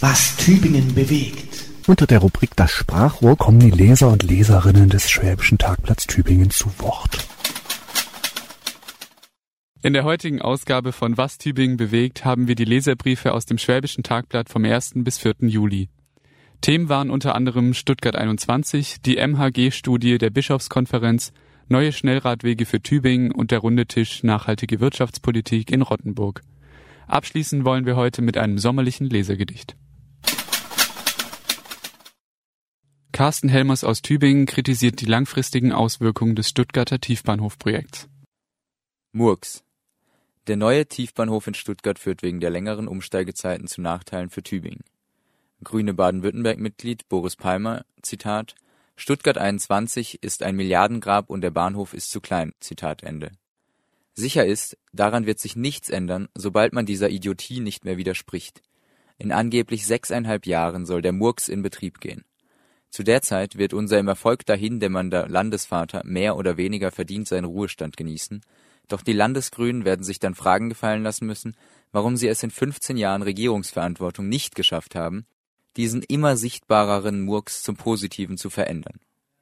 Was Tübingen bewegt. Unter der Rubrik Das Sprachrohr kommen die Leser und Leserinnen des Schwäbischen Tagblatts Tübingen zu Wort. In der heutigen Ausgabe von Was Tübingen bewegt haben wir die Leserbriefe aus dem Schwäbischen Tagblatt vom 1. bis 4. Juli. Themen waren unter anderem Stuttgart 21, die MHG-Studie der Bischofskonferenz, neue Schnellradwege für Tübingen und der runde Tisch nachhaltige Wirtschaftspolitik in Rottenburg. Abschließen wollen wir heute mit einem sommerlichen Lesergedicht. Carsten Helmers aus Tübingen kritisiert die langfristigen Auswirkungen des Stuttgarter Tiefbahnhofprojekts. Murks. Der neue Tiefbahnhof in Stuttgart führt wegen der längeren Umsteigezeiten zu Nachteilen für Tübingen. Grüne Baden-Württemberg-Mitglied Boris Palmer, Zitat, Stuttgart 21 ist ein Milliardengrab und der Bahnhof ist zu klein, Zitat Ende. Sicher ist, daran wird sich nichts ändern, sobald man dieser Idiotie nicht mehr widerspricht. In angeblich 6,5 Jahren soll der Murks in Betrieb gehen. Zu der Zeit wird unser im Erfolg dahindämmernder Landesvater mehr oder weniger verdient seinen Ruhestand genießen, doch die Landesgrünen werden sich dann Fragen gefallen lassen müssen, warum sie es in 15 Jahren Regierungsverantwortung nicht geschafft haben, diesen immer sichtbareren Murks zum Positiven zu verändern.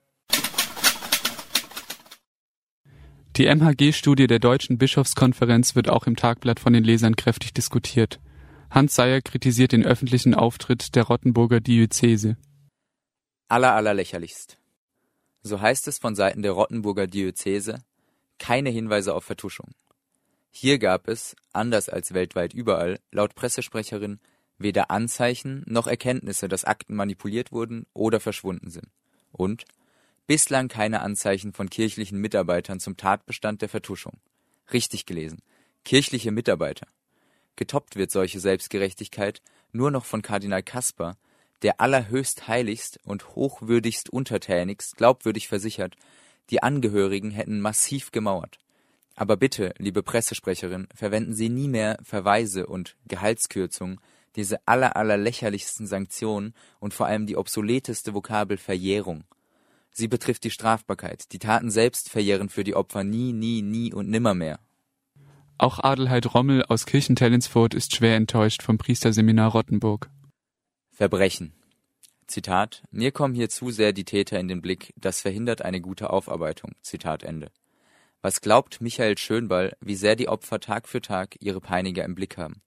Die MHG-Studie der Deutschen Bischofskonferenz wird auch im Tagblatt von den Lesern kräftig diskutiert. Hans Seyer kritisiert den öffentlichen Auftritt der Rottenburger Diözese. Allerlächerlichst. So heißt es von Seiten der Rottenburger Diözese, keine Hinweise auf Vertuschung. Hier gab es, anders als weltweit überall, laut Pressesprecherin, weder Anzeichen noch Erkenntnisse, dass Akten manipuliert wurden oder verschwunden sind. Und bislang keine Anzeichen von kirchlichen Mitarbeitern zum Tatbestand der Vertuschung. Richtig gelesen. Kirchliche Mitarbeiter. Getoppt wird solche Selbstgerechtigkeit nur noch von Kardinal Kasper, der allerhöchst heiligst und hochwürdigst untertänigst glaubwürdig versichert, die Angehörigen hätten massiv gemauert. Aber bitte, liebe Pressesprecherin, verwenden Sie nie mehr Verweise und Gehaltskürzungen, diese allerlächerlichsten Sanktionen und vor allem die obsoleteste Vokabel Verjährung. Sie betrifft die Strafbarkeit. Die Taten selbst verjähren für die Opfer nie und nimmermehr. Auch Adelheid Rommel aus Kirchentellensfurt ist schwer enttäuscht vom Priesterseminar Rottenburg. Verbrechen. Zitat, mir kommen hier zu sehr die Täter in den Blick, das verhindert eine gute Aufarbeitung. Zitat Ende. Was glaubt Michael Schönball, wie sehr die Opfer Tag für Tag ihre Peiniger im Blick haben?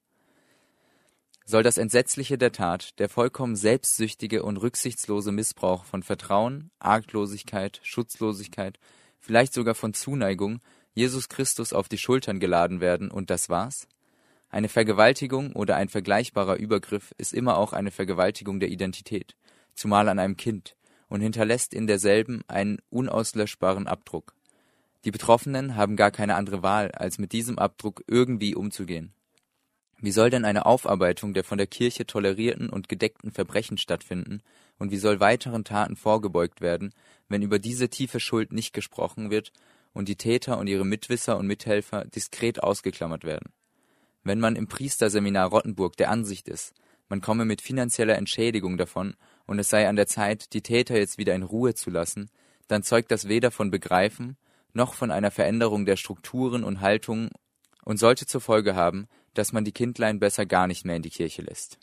Soll das Entsetzliche der Tat, der vollkommen selbstsüchtige und rücksichtslose Missbrauch von Vertrauen, Arglosigkeit, Schutzlosigkeit, vielleicht sogar von Zuneigung, Jesus Christus auf die Schultern geladen werden und das war's? Eine Vergewaltigung oder ein vergleichbarer Übergriff ist immer auch eine Vergewaltigung der Identität, zumal an einem Kind, und hinterlässt in derselben einen unauslöschbaren Abdruck. Die Betroffenen haben gar keine andere Wahl, als mit diesem Abdruck irgendwie umzugehen. Wie soll denn eine Aufarbeitung der von der Kirche tolerierten und gedeckten Verbrechen stattfinden und wie soll weiteren Taten vorgebeugt werden, wenn über diese tiefe Schuld nicht gesprochen wird und die Täter und ihre Mitwisser und Mithelfer diskret ausgeklammert werden? Wenn man im Priesterseminar Rottenburg der Ansicht ist, man komme mit finanzieller Entschädigung davon und es sei an der Zeit, die Täter jetzt wieder in Ruhe zu lassen, dann zeugt das weder von Begreifen noch von einer Veränderung der Strukturen und Haltungen und sollte zur Folge haben, dass man die Kindlein besser gar nicht mehr in die Kirche lässt.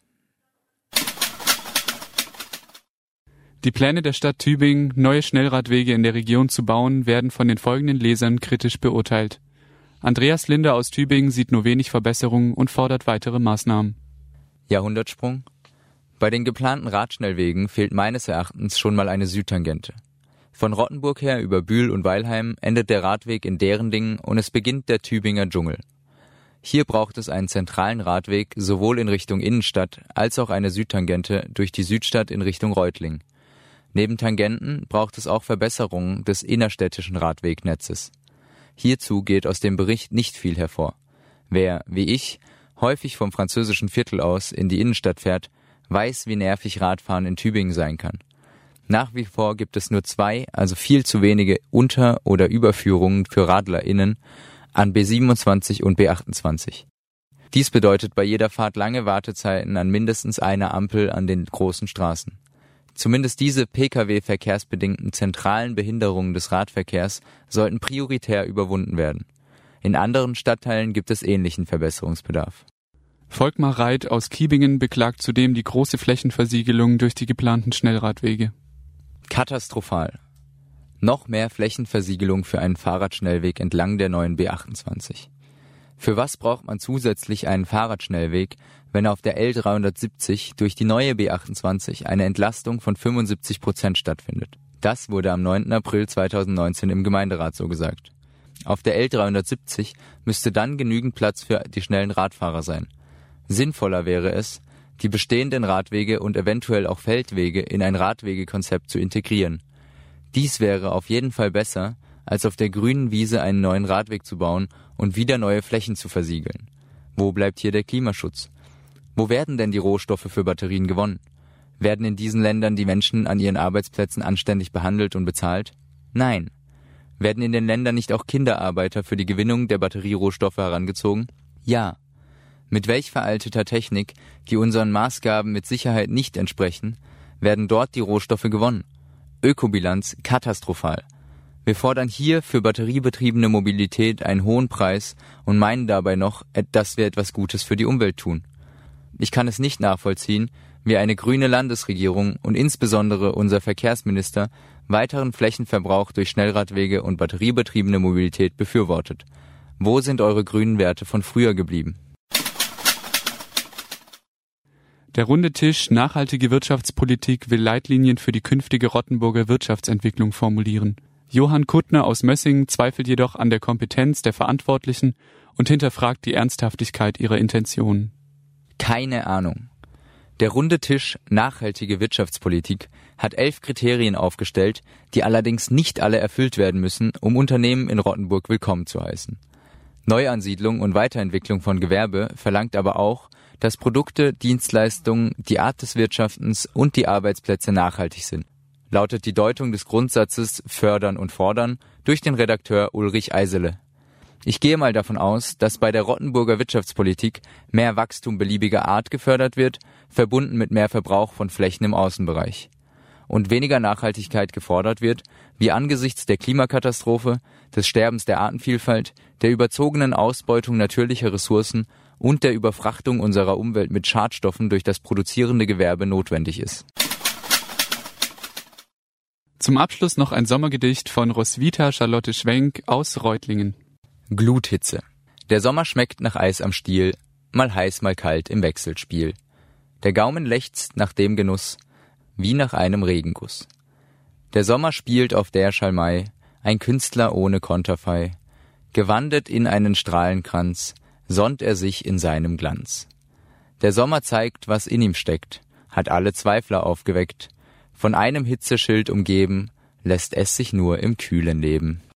Die Pläne der Stadt Tübingen, neue Schnellradwege in der Region zu bauen, werden von den folgenden Lesern kritisch beurteilt. Andreas Linder aus Tübingen sieht nur wenig Verbesserungen und fordert weitere Maßnahmen. Jahrhundertsprung? Bei den geplanten Radschnellwegen fehlt meines Erachtens schon mal eine Südtangente. Von Rottenburg her über Bühl und Weilheim endet der Radweg in Derendingen und es beginnt der Tübinger Dschungel. Hier braucht es einen zentralen Radweg sowohl in Richtung Innenstadt als auch eine Südtangente durch die Südstadt in Richtung Reutling. Neben Tangenten braucht es auch Verbesserungen des innerstädtischen Radwegnetzes. Hierzu geht aus dem Bericht nicht viel hervor. Wer, wie ich, häufig vom französischen Viertel aus in die Innenstadt fährt, weiß, wie nervig Radfahren in Tübingen sein kann. Nach wie vor gibt es nur 2, also viel zu wenige Unter- oder Überführungen für RadlerInnen an B27 und B28. Dies bedeutet bei jeder Fahrt lange Wartezeiten an mindestens einer Ampel an den großen Straßen. Zumindest diese Pkw-verkehrsbedingten zentralen Behinderungen des Radverkehrs sollten prioritär überwunden werden. In anderen Stadtteilen gibt es ähnlichen Verbesserungsbedarf. Volkmar Reit aus Kiebingen beklagt zudem die große Flächenversiegelung durch die geplanten Schnellradwege. Katastrophal. Noch mehr Flächenversiegelung für einen Fahrradschnellweg entlang der neuen B28. Für was braucht man zusätzlich einen Fahrradschnellweg, wenn auf der L370 durch die neue B28 eine Entlastung von 75% stattfindet? Das wurde am 9. April 2019 im Gemeinderat so gesagt. Auf der L370 müsste dann genügend Platz für die schnellen Radfahrer sein. Sinnvoller wäre es, die bestehenden Radwege und eventuell auch Feldwege in ein Radwegekonzept zu integrieren. Dies wäre auf jeden Fall besser, als auf der grünen Wiese einen neuen Radweg zu bauen und wieder neue Flächen zu versiegeln. Wo bleibt hier der Klimaschutz? Wo werden denn die Rohstoffe für Batterien gewonnen? Werden in diesen Ländern die Menschen an ihren Arbeitsplätzen anständig behandelt und bezahlt? Nein. Werden in den Ländern nicht auch Kinderarbeiter für die Gewinnung der Batterierohstoffe herangezogen? Ja. Mit welch veralteter Technik, die unseren Maßgaben mit Sicherheit nicht entsprechen, werden dort die Rohstoffe gewonnen? Ökobilanz katastrophal. Wir fordern hier für batteriebetriebene Mobilität einen hohen Preis und meinen dabei noch, dass wir etwas Gutes für die Umwelt tun. Ich kann es nicht nachvollziehen, wie eine grüne Landesregierung und insbesondere unser Verkehrsminister weiteren Flächenverbrauch durch Schnellradwege und batteriebetriebene Mobilität befürwortet. Wo sind eure grünen Werte von früher geblieben? Der runde Tisch Nachhaltige Wirtschaftspolitik will Leitlinien für die künftige Rottenburger Wirtschaftsentwicklung formulieren. Johann Kuttner aus Mössingen zweifelt jedoch an der Kompetenz der Verantwortlichen und hinterfragt die Ernsthaftigkeit ihrer Intentionen. Keine Ahnung. Der runde Tisch Nachhaltige Wirtschaftspolitik hat 11 Kriterien aufgestellt, die allerdings nicht alle erfüllt werden müssen, um Unternehmen in Rottenburg willkommen zu heißen. Neuansiedlung und Weiterentwicklung von Gewerbe verlangt aber auch, dass Produkte, Dienstleistungen, die Art des Wirtschaftens und die Arbeitsplätze nachhaltig sind, lautet die Deutung des Grundsatzes Fördern und Fordern durch den Redakteur Ulrich Eisele. Ich gehe mal davon aus, dass bei der Rottenburger Wirtschaftspolitik mehr Wachstum beliebiger Art gefördert wird, verbunden mit mehr Verbrauch von Flächen im Außenbereich. Und weniger Nachhaltigkeit gefordert wird, wie angesichts der Klimakatastrophe, des Sterbens der Artenvielfalt, der überzogenen Ausbeutung natürlicher Ressourcen und der Überfrachtung unserer Umwelt mit Schadstoffen durch das produzierende Gewerbe notwendig ist. Zum Abschluss noch ein Sommergedicht von Roswitha Charlotte Schwenk aus Reutlingen. Gluthitze. Der Sommer schmeckt nach Eis am Stiel, mal heiß, mal kalt im Wechselspiel. Der Gaumen lechzt nach dem Genuss, wie nach einem Regenguss. Der Sommer spielt auf der Schalmei, ein Künstler ohne Konterfei. Gewandet in einen Strahlenkranz, sonnt er sich in seinem Glanz. Der Sommer zeigt, was in ihm steckt, hat alle Zweifler aufgeweckt. Von einem Hitzeschild umgeben, lässt es sich nur im Kühlen leben.